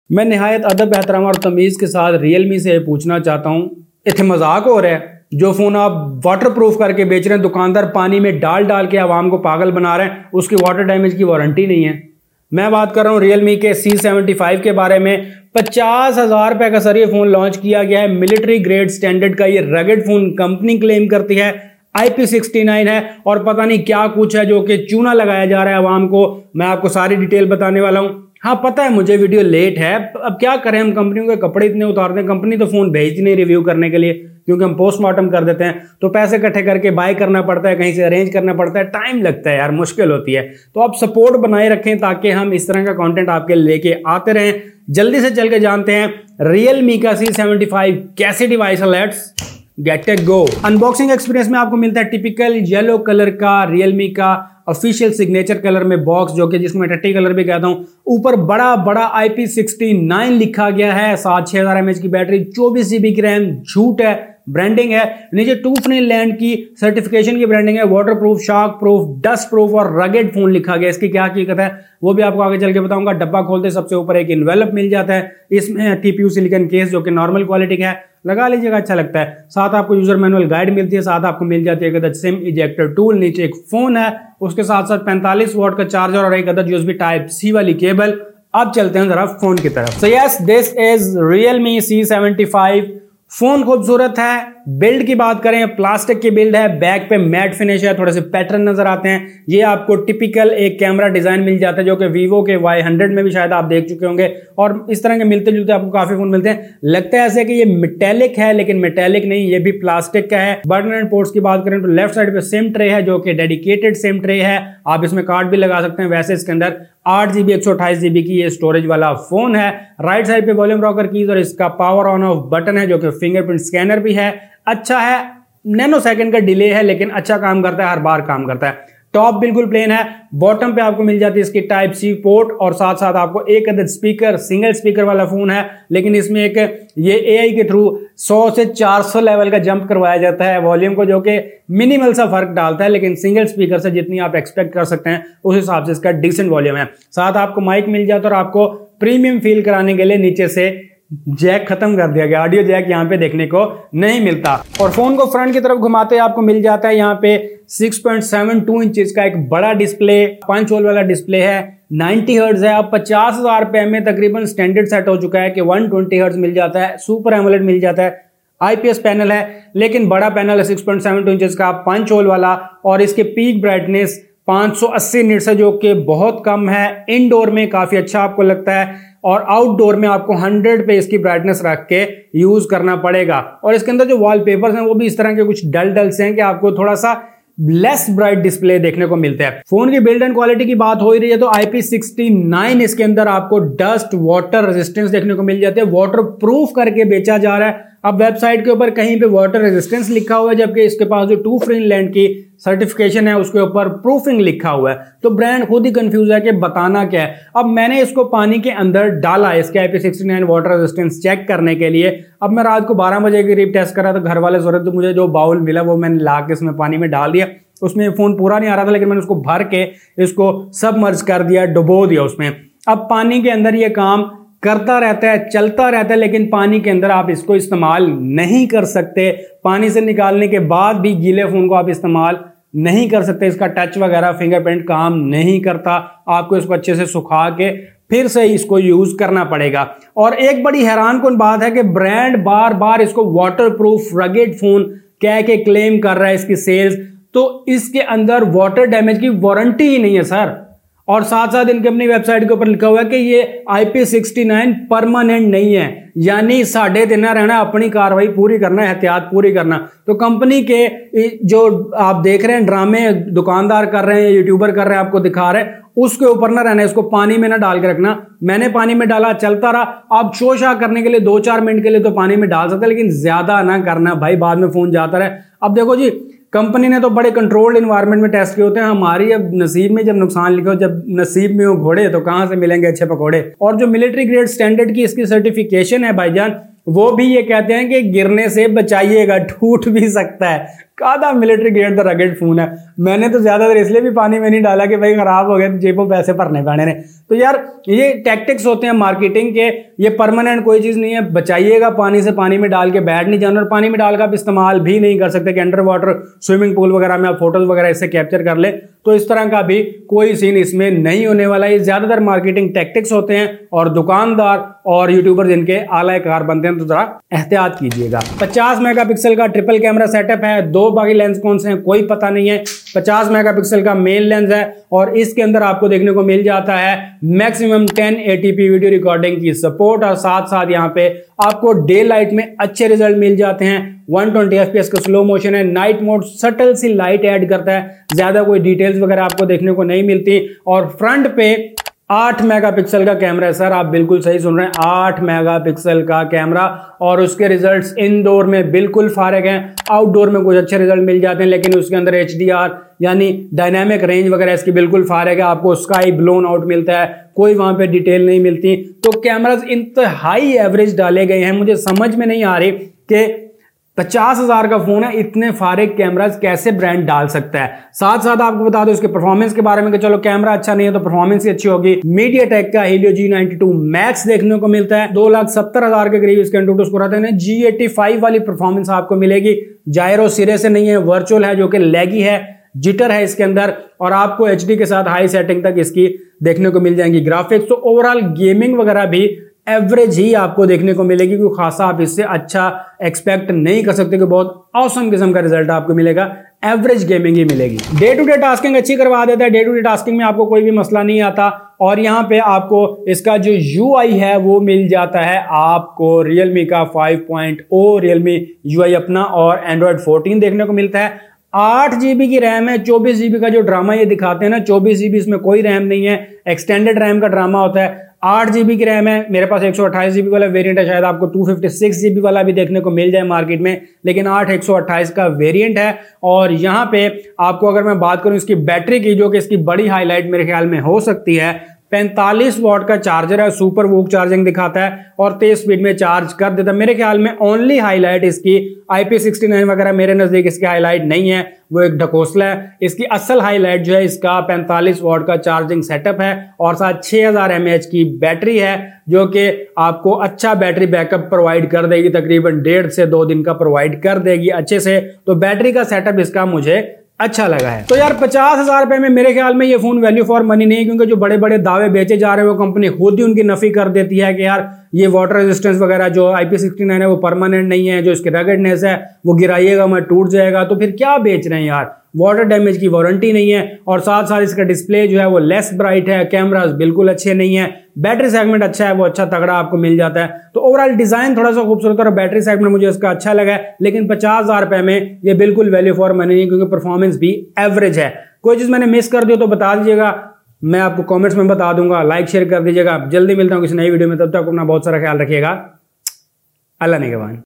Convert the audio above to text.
मैं निहायत अदब, एहतराम और तमीज़ के साथ रियलमी से पूछना चाहता हूँ, इतने मजाक हो रहा है? जो फ़ोन आप वाटर प्रूफ करके बेच रहे हैं, दुकानदार पानी में डाल डाल के आवाम को पागल बना रहे हैं, उसकी वाटर डैमेज की वारंटी नहीं है। मैं बात कर रहा हूँ रियलमी के C75 के बारे में। 50,000 रुपए का सर ये फ़ोन लॉन्च किया गया है। मिलिट्री ग्रेड स्टैंडर्ड का ये रगड फ़ोन कंपनी क्लेम करती है। IP69 है और पता नहीं क्या कुछ है जो कि चूना लगाया जा रहा है आवाम को। मैं आपको सारी डिटेल बताने वाला हूँ। हाँ, पता है मुझे वीडियो लेट है, अब क्या करें, हम कंपनियों के कपड़े इतने उतारते हैं, कंपनी तो फ़ोन भेजती नहीं रिव्यू करने के लिए, क्योंकि हम पोस्टमार्टम कर देते हैं तो पैसे इकट्ठे करके बाय करना पड़ता है, कहीं से अरेंज करना पड़ता है, टाइम लगता है यार, मुश्किल होती है। तो आप सपोर्ट बनाए रखें ताकि हम इस तरह का कंटेंट आपके लेके आते रहें। जल्दी से चल के जानते हैं रियलमी का C75 कैसे डिवाइस है। Let's get it go. Unboxing experience में आपको मिलता है टिपिकल येलो कलर का रियलमी का ऑफिशियल सिग्नेचर कलर में बॉक्स, जो कि जिसको मैं टट्टी कलर भी कहता हूं। ऊपर बड़ा बड़ा IP69 लिखा गया है। 6000 mAh की बैटरी, 24 GB की रैम, झूठ है, ब्रांडिंग है। नीचे टूफनी लैंड की सर्टिफिकेशन की ब्रांडिंग है। Water proof, shock proof, dust proof और रगेड फोन लिखा गया। इसकी क्या हकीकत है वो भी आपको आगे चल के बताऊंगा। डब्बा खोलते सबसे ऊपर एक इन्वेलप मिल जाता है, इसमें TPU सिलिकॉन केस जो कि नॉर्मल क्वालिटी का है, लगा लीजिएगा, अच्छा लगता है। साथ आपको यूजर मैनुअल गाइड मिलती है, साथ आपको मिल जाती है एक अदद सिम इजेक्टर टूल, नीचे एक फोन है, उसके साथ साथ 45 वॉट का चार्जर और एक अदद USB Type-C वाली केबल। अब चलते हैं जरा फोन की तरफ। So yes, this is Realme C75। Phone खूबसूरत है। बिल्ड की बात करें, प्लास्टिक की बिल्ड है, बैक पे मैट फिनिश है, थोड़े से पैटर्न नजर आते हैं। ये आपको टिपिकल एक कैमरा डिजाइन मिल जाता है जो कि वीवो के Y100 में भी शायद आप देख चुके होंगे, और इस तरह के मिलते जुलते आपको काफी फोन मिलते हैं। लगता है ऐसे कि ये मेटेलिक है, लेकिन मेटेलिक नहीं, ये भी प्लास्टिक का है। बटन एंड पोर्ट्स की बात करें तो लेफ्ट साइड पे सिम ट्रे है जो कि डेडिकेटेड सिम ट्रे है, आप इसमें कार्ड भी लगा सकते हैं। वैसे इसके अंदर 8GB 128 GB की ये स्टोरेज वाला फोन है। राइट साइड पे वॉल्यूम रॉकर कीज और इसका पावर ऑन ऑफ बटन है जो कि फिंगरप्रिंट स्कैनर भी है। अच्छा है, नैनो सेकंड का डिले है लेकिन अच्छा काम करता है, हर बार काम करता है। टॉप बिल्कुल प्लेन है। बॉटम पे आपको मिल जाती है इसकी Type-C पोर्ट और साथ साथ आपको एक अदद स्पीकर, सिंगल स्पीकर वाला फोन है, लेकिन इसमें एक ये AI के थ्रू 100 से 400 लेवल का जंप करवाया जाता है वॉल्यूम को, जो कि मिनिमल सा फर्क डालता है, लेकिन सिंगल स्पीकर से जितनी आप एक्सपेक्ट कर सकते हैं उस हिसाब से इसका डिसेंट वॉल्यूम है। साथ आपको माइक मिल जाता है और आपको प्रीमियम फील कराने के लिए नीचे से जैक खत्म कर दिया गया, ऑडियो जैक यहाँ पे देखने को नहीं मिलता। और फोन को फ्रंट की तरफ घुमाते आपको मिल जाता है यहाँ पे 6.72 इंचेस का एक बड़ा डिस्प्ले, 5 होल वाला डिस्प्ले है, 90 हर्ट्ज है। अब 50,000 रुपए में तकरीबन स्टैंडर्ड सेट हो चुका है कि 120 हर्ट्ज मिल जाता है, सुपर एमोलेड मिल जाता है, IPS पैनल है, लेकिन बड़ा पैनल है 6.72 इंचेस का, 5 होल वाला, और इसके पीक ब्राइटनेस 580 निट्स है जो कि बहुत कम है। इनडोर में काफी अच्छा आपको लगता है और आउटडोर में आपको 100 पे इसकी ब्राइटनेस रख के यूज करना पड़ेगा। और इसके अंदर जो वॉलपेपर्स हैं वो भी इस तरह के कुछ डल डल से हैं कि आपको थोड़ा सा लेस ब्राइट डिस्प्ले देखने को मिलता है। फोन की बिल्ड एंड क्वालिटी की बात हो ही रही है तो IP69 इसके अंदर आपको डस्ट वाटर रेजिस्टेंस देखने को मिल जाते हैं, वाटर प्रूफ करके बेचा जा रहा है। अब वेबसाइट के ऊपर कहीं पे वाटर रेजिस्टेंस लिखा हुआ है, जबकि इसके पास जो टूफनी लैंड की सर्टिफिकेशन है उसके ऊपर प्रूफिंग लिखा हुआ है, तो ब्रांड खुद ही कंफ्यूज है कि बताना क्या है। अब मैंने इसको पानी के अंदर डाला इसके IP69 वाटर रेजिस्टेंस चेक करने के लिए। अब मैं रात को 12 बजे के करीब टेस्ट कर रहा था, घर वाले जरूरत तो मुझे जो बाउल मिला वो मैंने ला के इसमें पानी में डाल दिया। उसमें फोन पूरा नहीं आ रहा था, लेकिन मैंने उसको भर के इसको सबमर्ज कर दिया, डुबो दिया उसमें। अब पानी के अंदर ये काम करता रहता है, चलता रहता है, लेकिन पानी के अंदर आप इसको इस्तेमाल नहीं कर सकते। पानी से निकालने के बाद भी गीले फोन को आप इस्तेमाल नहीं कर सकते, इसका टच वगैरह फिंगरप्रिंट काम नहीं करता। आपको इसको अच्छे से सुखा के फिर से इसको यूज करना पड़ेगा। और एक बड़ी हैरानकुन बात है कि ब्रांड बार बार इसको वाटर प्रूफ रगेड फोन कह के क्लेम कर रहा है इसकी सेल्स, तो इसके अंदर वाटर डैमेज की वारंटी ही नहीं है सर। और साथ साथ इनके अपनी वेबसाइट के ऊपर लिखा हुआ है कि ये IP69 परमानेंट नहीं है, यानी साढ़े देना रहना, अपनी कार्रवाई पूरी करना, एहतियात पूरी करना। तो कंपनी के जो आप देख रहे हैं ड्रामे दुकानदार कर रहे हैं, यूट्यूबर कर रहे हैं, आपको दिखा रहे हैं, उसके ऊपर ना रहना, इसको पानी में ना डाल के रखना। मैंने पानी में डाला, चलता रहा। आप शो शा करने के लिए 2-4 मिनट के लिए तो पानी में डाल सकते हैं, लेकिन ज्यादा ना करना भाई, बाद में फोन जाता रहे। अब देखो जी, कंपनी ने तो बड़े कंट्रोल्ड इन्वायरमेंट में टेस्ट किए होते हैं, हमारी अब नसीब में जब नुकसान लिखो, जब नसीब में हो घोड़े तो कहां से मिलेंगे अच्छे पकोड़े। और जो मिलिट्री ग्रेड स्टैंडर्ड की इसकी सर्टिफिकेशन है भाईजान, वो भी ये कहते हैं कि गिरने से बचाइएगा, टूट भी सकता है, आधा military grade the rugged phone है। मैंने तो ज्यादातर इसलिए भी पानी में नहीं डाला कि भाई खराब हो गया तो जेबों पैसे भरने पड़े ने। तो यार ये टैक्टिक्स होते हैं मार्केटिंग के, ये परमानेंट कोई चीज नहीं है। बचाइएगा पानी से, पानी में डाल के बैठ नहीं जाना, और पानी में डाल कर आप इस्तेमाल भी नहीं कर सकते कि अंडर वाटर स्विमिंग पूल वगैरह में आप फोटोज वगैरह इससे कैप्चर कर ले। तो इस तरह का भी कोई सीन इसमें नहीं होने वाला। ये ज्यादातर मार्केटिंग टैक्टिक्स होते हैं और दुकानदार और यूट्यूबर जिनके आलाकार बनते हैं, तो जरा एहतियात कीजिएगा। 50 मेगापिक्सल का ट्रिपल कैमरा सेटअप है, 2 बाकी लेंस कौन से हैं कोई पता नहीं है। 50 मेगापिक्सल का मेन लेंस है और इसके अंदर आपको देखने को मिल जाता है मैक्सिमम 1080p वीडियो रिकॉर्डिंग की सपोर्ट, और साथ साथ यहाँ पे आपको डे लाइट में अच्छे रिजल्ट मिल जाते हैं। 120 fps का स्लो मोशन है। नाइट मोड सटल सी लाइट ऐड करता है, ज्यादा कोई डिटेल्स वगैरह आपको देखने को नहीं मिलती। और फ्रंट पे 8 मेगापिक्सल का कैमरा है। सर आप बिल्कुल सही सुन रहे हैं, 8 मेगापिक्सल का कैमरा, और उसके रिजल्ट्स इनडोर में बिल्कुल फारग हैं। आउटडोर में कुछ अच्छे रिजल्ट मिल जाते हैं, लेकिन उसके अंदर HDR यानी डायनामिक रेंज वगैरह इसकी बिल्कुल फारग है। आपको स्काई ब्लोन आउट मिलता है, कोई वहां पे डिटेल नहीं मिलती। तो कैमराज इंतहाई एवरेज डाले गए हैं। मुझे समझ में नहीं आ रही कि 50,000 का फोन है, इतने फारिग कैमराज कैसे ब्रांड डाल सकता है। साथ साथ आपको बता दो इसके परफॉर्मेंस के बारे में कि चलो कैमरा अच्छा नहीं है तो परफॉर्मेंस ही अच्छी होगी। MediaTek का Helio G92 Max देखने को मिलता है, 2,70,000 के करीब इसके AnTuTu स्कोर आते हैं। G85 वाली परफॉर्मेंस आपको मिलेगी। जायरो सिरे से नहीं है, वर्चुअल है जो कि लैगी है, जिटर है इसके अंदर, और आपको HD के साथ हाई सेटिंग तक इसकी देखने को मिल जाएंगी ग्राफिक्स। तो ओवरऑल गेमिंग वगैरह भी एवरेज ही आपको देखने को मिलेगी, कोई खासा आप इससे अच्छा एक्सपेक्ट नहीं कर सकते कि बहुत ऑसम किस्म का रिजल्ट आपको मिलेगा। एवरेज गेमिंग ही मिलेगी। डे टू डे टास्किंग अच्छी करवा देता है, डे टू डे टास्किंग में आपको कोई भी मसला नहीं आता। और यहाँ पे आपको इसका जो UI है वो मिल जाता है आपको Realme का 5.0 Realme UI अपना, और Android 14 देखने को मिलता है। 8 GB की रैम है। 24 GB का जो ड्रामा ये दिखाते हैं ना, 24 GB इसमें कोई रैम नहीं है, एक्सटेंडेड रैम का ड्रामा होता है। 8 GB की रैम है। मेरे पास 128 GB वाला वेरिएंट है, शायद आपको 256 GB वाला भी देखने को मिल जाए मार्केट में, लेकिन 8 128 का वेरिएंट है। और यहाँ पे आपको अगर मैं बात करूं इसकी बैटरी की, जो कि इसकी बड़ी हाईलाइट मेरे ख्याल में हो सकती है, 45 वॉट का चार्जर है, सुपर वूक चार्जिंग दिखाता है और तेज स्पीड में चार्ज कर देता है। मेरे ख्याल में ओनली हाईलाइट इसकी IP69 वगैरह मेरे नजदीक इसकी हाईलाइट नहीं है, वो एक ढकोसला है। इसकी असल हाईलाइट जो है इसका 45 वॉट का चार्जिंग सेटअप है और साथ 6000 mAh की बैटरी है, जो कि आपको अच्छा बैटरी बैकअप प्रोवाइड कर देगी, तकरीबन 1.5 से 2 दिन का प्रोवाइड कर देगी अच्छे से। तो बैटरी का सेटअप इसका मुझे अच्छा लगा है। तो यार 50,000 रुपए में मेरे ख्याल में ये फोन वैल्यू फॉर मनी नहीं है, क्योंकि जो बड़े बड़े दावे बेचे जा रहे हैं वो कंपनी खुद ही उनकी नफी कर देती है कि यार ये वाटर रेजिस्टेंस वगैरह जो IP69 है वो परमानेंट नहीं है, जो इसकी रगड़नेस है वो गिराइएगा मैं टूट जाएगा। तो फिर क्या बेच रहे हैं यार, वाटर डैमेज की वारंटी नहीं है, और साथ साथ इसका डिस्प्ले जो है वो लेस ब्राइट है, कैमरास बिल्कुल अच्छे नहीं है, बैटरी सेगमेंट अच्छा है, वो अच्छा तगड़ा आपको मिल जाता है। तो ओवरऑल डिजाइन थोड़ा सा खूबसूरत और बैटरी सेगमेंट मुझे इसका अच्छा लगा है, लेकिन 50,000 रुपए में ये बिल्कुल वैल्यू फॉर मनी नहीं, क्योंकि परफॉर्मेंस भी एवरेज है। कोई चीज मैंने मिस कर दी तो बता दीजिएगा, मैं आपको कमेंट्स में बता दूंगा। लाइक शेयर कर दीजिएगा। जल्दी मिलता हूं किसी नई वीडियो में, तब तक अपना बहुत सारा ख्याल रखिएगा। अल्लाह निगहबान।